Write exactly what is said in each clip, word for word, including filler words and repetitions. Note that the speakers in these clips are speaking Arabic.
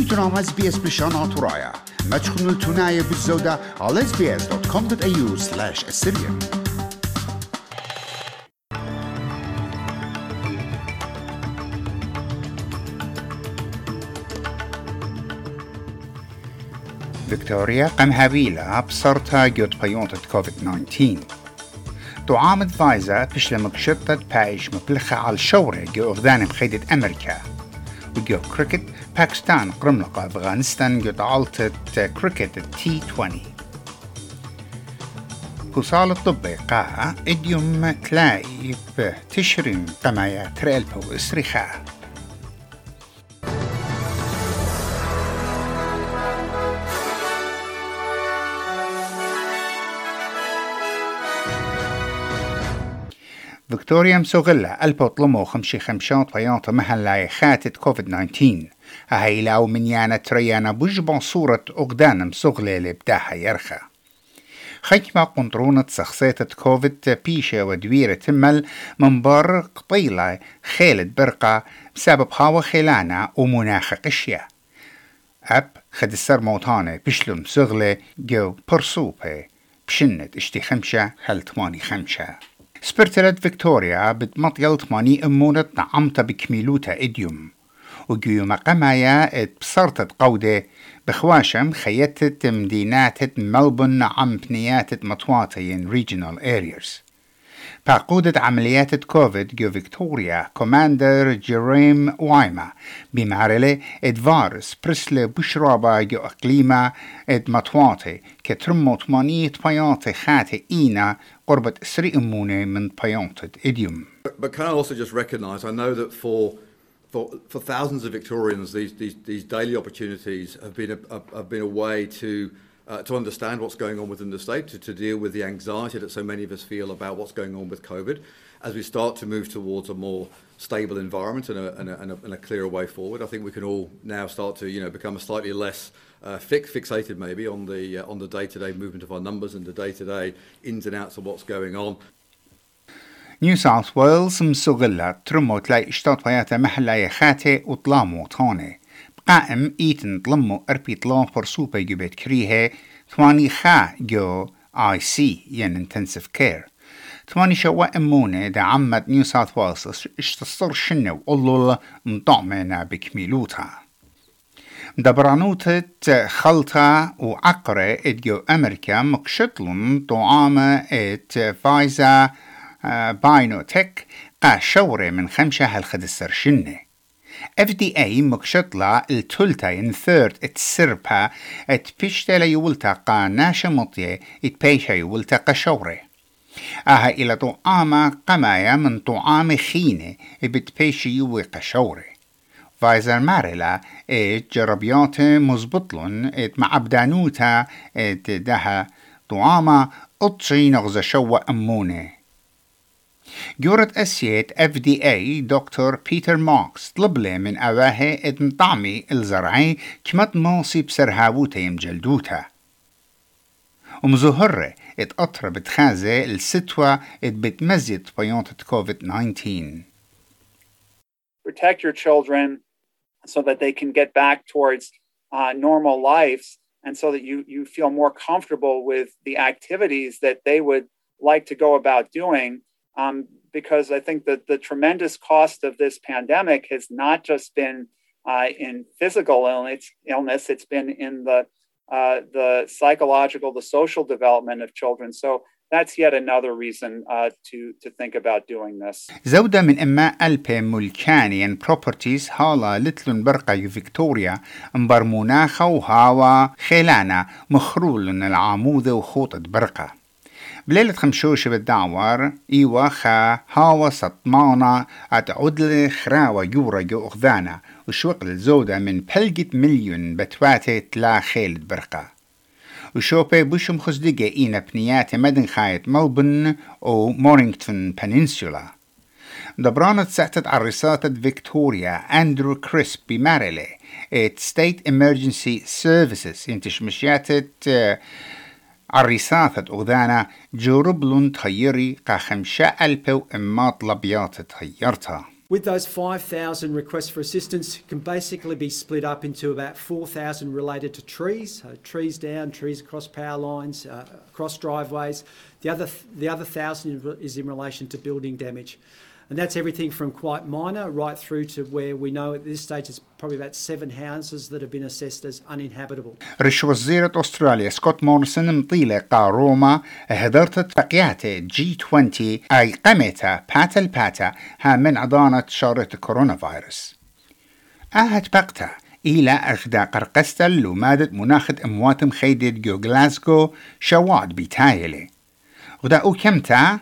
إجرام إس بي إس بشان ترايا ما تشكنوا التناية بالزودة على إس بي إس دوت كوم دوت إيه يو سلاش السرية. فيكتوريا قمهابيلا بصرتها جود بيونتة كوفيد تسعة عشر. تعامد فايزا بشل مكشطة بايش مبلخة على الشورة جو أغذان بخيدة أمريكا. وجو كريكت باكستان قرملقة أفغانستان جو تعالتة كريكت تي عشرين. كوصال الطبي قاعة إديوم تلاقي بتشرين قمايا تريلبو إسريخا. فيكتوريا مسوغلا البوطلمو خمشي خمشات بيانتا محلاي خاتت كوفيد تسعة عشر. هاي لاو من يانا تريانا بجبان صورة أغدان مسوغلا لبداها يرخى. خيكما قنطرونة سخصيتة كوفيد بيشة ودويرة تمل من بار قطيلة خالد برقة بسبب هاو خيلانا ومناخ قشية. أب خد السر موتانة بشلو مسوغلا جو برسوبة بشنة اشتي خمشة هل تماني خمشة. سبرتلت فيكتوريا بتمطيل تماني أمونة نعمتا بكميلوتا إديوم وجيو مقامايا اتبصرتت قودة بخواشم خيتت مدينات ملبون نعم بنيات مطواتين regional areas. بعقودة عمليات كوفيد جو فيكتوريا كوماندر جيريم وايما بمعرلة ادفارس برسل بشرابا جو اقليما اد مطواتي كترمو تمانية بيانتي خاتي اينا قربة اسري امونة من بيانتة اديوم. But can I also just recognise, I know that for for for thousands of Victorians, these these these daily opportunities have been a, have been a way to Uh, to understand what's going on within the state, to, to deal with the anxiety that so many of us feel about what's going on with COVID, as we start to move towards a more stable environment and a, and a, and a, and a clearer way forward. I think we can all now start to, you know, become a slightly less uh, fix, fixated maybe on the uh, on the day-to-day movement of our numbers and the day-to-day ins and outs of what's going on. New South Wales مسوغلة ترمو تلاقي اشتاط بياتا محلايا خاتي وطلامو طاني. قائم إيتن طلمو أربي طلام فرسوبة جبت كريها ثواني خا جو آي سي ين intensive care. ثواني شواء أمونة دا عمد نيو ساوث ويلز اشتصر شنو وقلل مطعمنا بكميلوتها. دبرانوتة خلطة وعقرة ادجو أمريكا مكشطلن طعامة ات فايزا باينوتك قا شورة من خمسة هالخدسر شنه. إف دي إيه مكشطلة التلتين ثيرد اتسربها اتبشتلا يولتا قا ناشا مطية اتبيشا يولتا قشورة. اها الى طعامة قمايا من طعام خينة بتبيشي يوي قشورة. فايزر مارلا ات جربيات مزبطلن ات معبدانوتا ات دها طعامة اطشي نغز شوى امونه. جورت أسيت إف دي إيه دكتور بيتر ماركس طلب له من أواهي إدن طعمي الزرعي كمت ماصي بسرهاوتا يمجلدوتا. ومزهرة اتقطر بتخازة الستوى ات بتمزيد بيانتة كوفيد تسعة عشر. Protect your children so that they can get back towards uh, normal lives and so that you, you feel more comfortable with the activities that they would like to go about doing. Um, because I think that the tremendous cost of this pandemic has not just been uh, in physical illness, illness, it's been in the uh, the psychological, the social development of children. So that's yet another reason uh, to to think about doing this. زودة من إما ألبي ملكاني and properties هالا لتلن برقة فيكتوريا مبر مناخة وهاوا خيلانا مخرول العاموذة وخوطة برقة. بليلة خمشوش بالدعوار إيوا خا هاوا سطمانا أتعدل خراوة يورا جو أخذانا وشوق الزودة من بلجة مليون بتواتي تلا خيلد برقة. وشوبي بوشم خزدقة إينا بنيات مدن خايت ملبن أو مورينغتون بانينسولا. دبرانت ساعتت عرساتة فيكتوريا أندرو كريسب بماريلي ات ستيت إمرجنسي سيرفيسز انتش مشياتت عريساتة أغذانا جورب لون تغيري قا خمشة ألبو إما طلبيات تغيرتها. With those five thousand requests for assistance can basically be split up into about four thousand related to trees, so trees down, trees across power lines, uh, across driveways. The other, the other thousand is in relation to building damage. And that's everything from quite minor right through to where we know at this stage it's probably about seven houses that have been assessed as uninhabitable. رش وزيرة أستراليا سكوت موريسون مطيلة قا روما هدرت اتفاقيات جي عشرين أي قمتها باتا الباتا ها من عضانة شارة كورونا فيروس. أهد بقتها إلى أخدا قرقستا لمادة مناخد أموات مخيدة جو غلاسكو شواد بيتايلي. غدا أو كمتا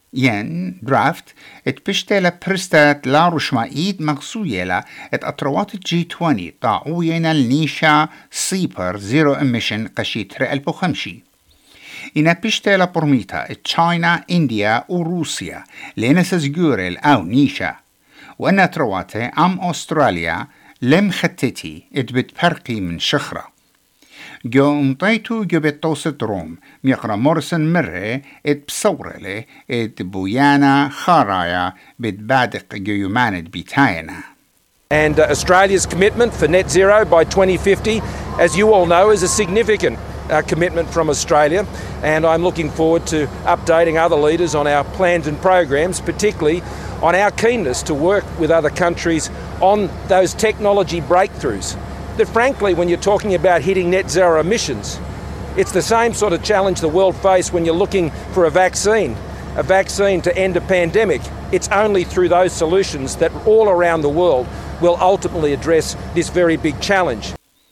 ين درافت اتبشتلا برستات لا رشمائيد مغسويلا ات اطروات جي عشرين طاعوينا النيشا سيبر زيرو اميشن قشيت رألبو خمشي. إنا بشتلا برميتا تشاينا انديا وروسيا لين سزجورل او نيشا وانا ترواتي ام استراليا لم خطتي ات بتبرقي من شخرة. جو مطيتو جو بتوسط روم ميقرا مورسون مرة ات بصورة ات بويانا خارايا بتبادق جو يماند بيتاينا. And uh, Australia's commitment for net zero by twenty fifty, as you all know, is a significant uh, commitment from Australia, and I'm looking forward to updating other leaders on our plans and programs, particularly on our keenness to work with other countries on those technology breakthroughs. That frankly, when you're talking about hitting net zero emissions, it's the same sort of challenge the world faced when you're looking for a vaccine, a vaccine to end a pandemic. It's only through those solutions that all around the world will ultimately address this very big challenge.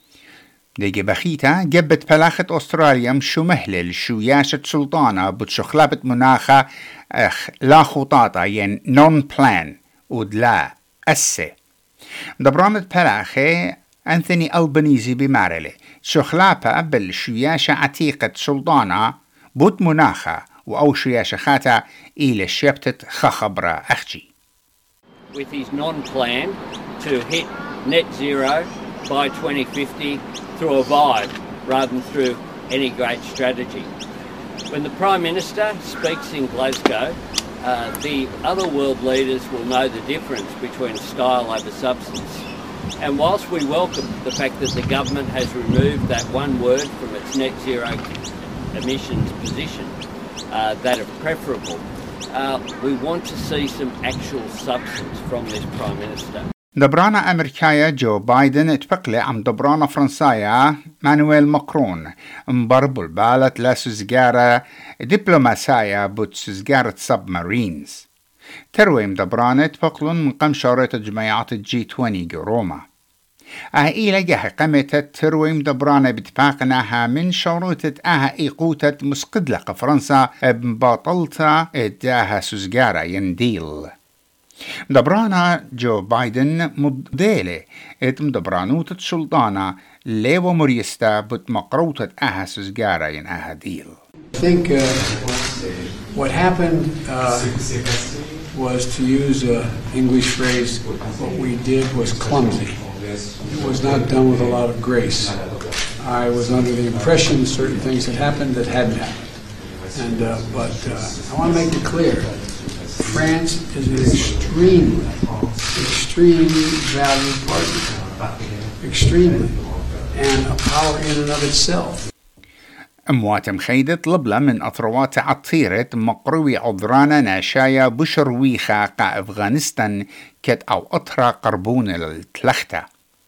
ديجي بخيتا جبت بلاخة أستراليا مشو مهلل شو ياشة سلطانة بتشخلابة مناخة اخ لا خطاطة ين نون بلان ودلا أسي. دبرانة بلاخة أنثوني ألبانيزي بمارلي شخلابة بالشياشة عتيقة سلطانة بوت مناخة وأو شياشة خاتا إلى شبتت خخبرة أخجي. With his non-plan to hit net zero by twenty fifty through a vibe rather than through any great strategy. When the Prime Minister speaks in Glasgow, uh, the other world leaders will know the difference between style over substance. And whilst we welcome the fact that the government has removed that one word from its net zero emissions position, uh, that of preferable, uh, we want to see some actual substance from this Prime Minister. دبرانا أمريكايا جو بايدن اتبقلي عم دبرانا فرنسايا مانويل ماكرون مبربل بالت لا سزجارة دبلوماسايا بوت سزجارة سبمارينز. ترويم دبرانا اتبقلون من قم شارة جماعات الجي عشرين جو روما. أهيلا جه قمت ترويم دبرانا بتفاقناها من شروطة أها إيقوتة مسقدلة فرنسا بباطلتا اداها سزجارة ينديل. مدبرانا جو بايدن مديلة ات مدبرانوتة سلطانة ليو مريستا بت مقروطة أها سزجارة ين أها ديل. I think uh, what happened uh, was, to use an English phrase, what we did was clumsy. It was not done with a lot of grace. I was under the impression certain things had happened that hadn't happened. And, uh, but uh, I want to make it clear, France is an extremely, extremely valued partner. Extremely. And a power in and of itself. أموات مخيدة طلبلا من أطروات عطيرة مقروي عذرانا ناشايا بشرويخا قا أفغانستان كت أو أطرا قربون للتلختة.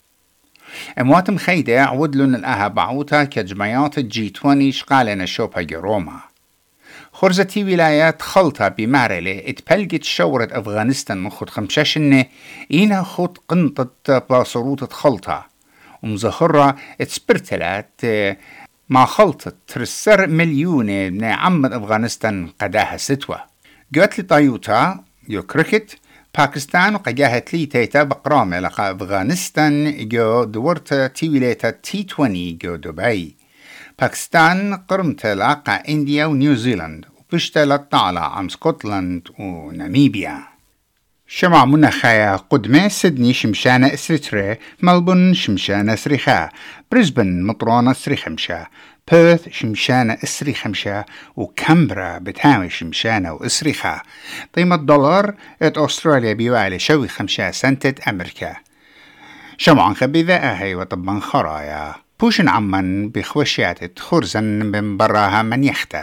أموات مخيدة عودلن الأها بعوتا كجمعيات الجي عشرين شقالنا شوبا جروما. خرزتي ولايات خلطة بمارلي اتبلجت شورة أفغانستان من خد خمشاشنة إينا خد قنطة باصروطة خلطة ومزخرة اتسبرتلات ما خلطت ترسر مليون من عمد أفغانستان قداها ستوى. قالت لي طايوتا يو كريكت باكستان وقجاهت لي تيتا بقرامة لقى أفغانستان جو دورتا تيويليتا تي عشرين جو دبي. باكستان قرمت لقى إنديا ونيوزيلاند وبشتلت طالع عم سكوتلاند وناميبيا. شمع مناخايا قدمة سيدني شمشانة اسرتري، ملبون شمشانة سريخا، بريسبن مطرانة سريخمشا، بيرث شمشانة إسري خمشة وكامبرا بتهاوي شمشانة وإسريخة قيمة دولار ات أستراليا بيوالي شوي خمشة سنتة أمريكا شمعان خبيذة أهي وطبان خرايا بوشن عمان بخوشيات خرزن من براها من يخته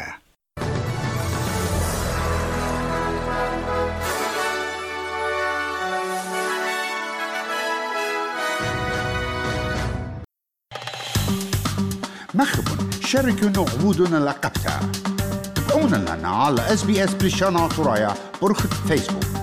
مخبون شاركوا نعبودنا لقبتها تابعونا لنا على اس بي اس بريشانا ترايا برخة فيسبوك